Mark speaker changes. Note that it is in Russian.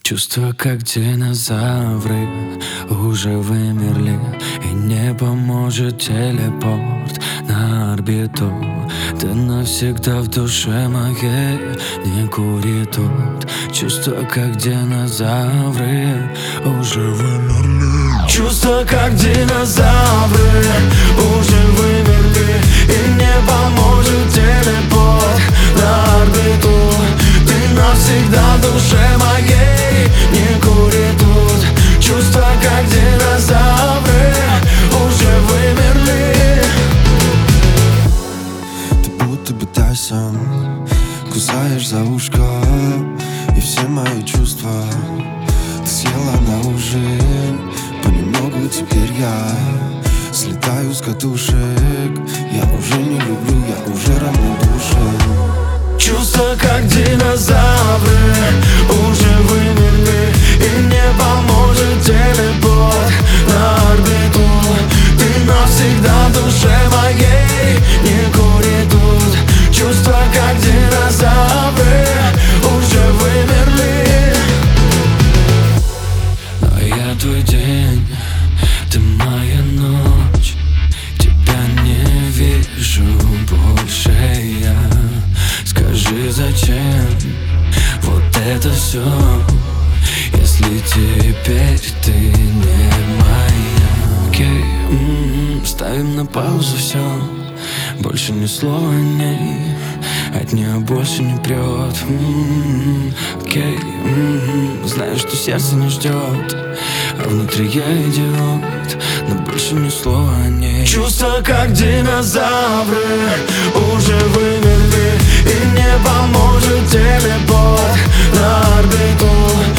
Speaker 1: Чувства, как динозавры, уже вымерли. И не поможет телепорт на орбиту. Ты навсегда в душе моей, не кури тут. Чувства, как динозавры, уже вымерли. Чувства, как динозавры, уже вымерли. И не поможет телепорт на орбиту. Ты навсегда в душе моей, не кури тут. Чувства, как динозавры, уже вымерли.
Speaker 2: Ты будто бы Тайсон, кусаешь за ушко, и все мои чувства ты съела на ужин. Понемногу теперь я слетаю с катушек. Я уже не люблю, я уже равнодушен.
Speaker 1: Чувства, как динозавры, уже вымерли. И не поможет телепорт на орбиту. Ты навсегда в душе моей, не кури тут. Чувства, как динозавры, уже вымерли. Но я твой день, ты моя ночь. Тебя не вижу больше я. Скажи, зачем вот это все, если теперь ты не моя? Окей, ставим на паузу все, больше ни слова о ней, от нее больше не прет. Окей, знаю, что сердце не ждет, а внутри я идиот, но больше ни слова о ней. Чувства, как динозавры, уже вымерли. И не поможет телепорт на орбиту.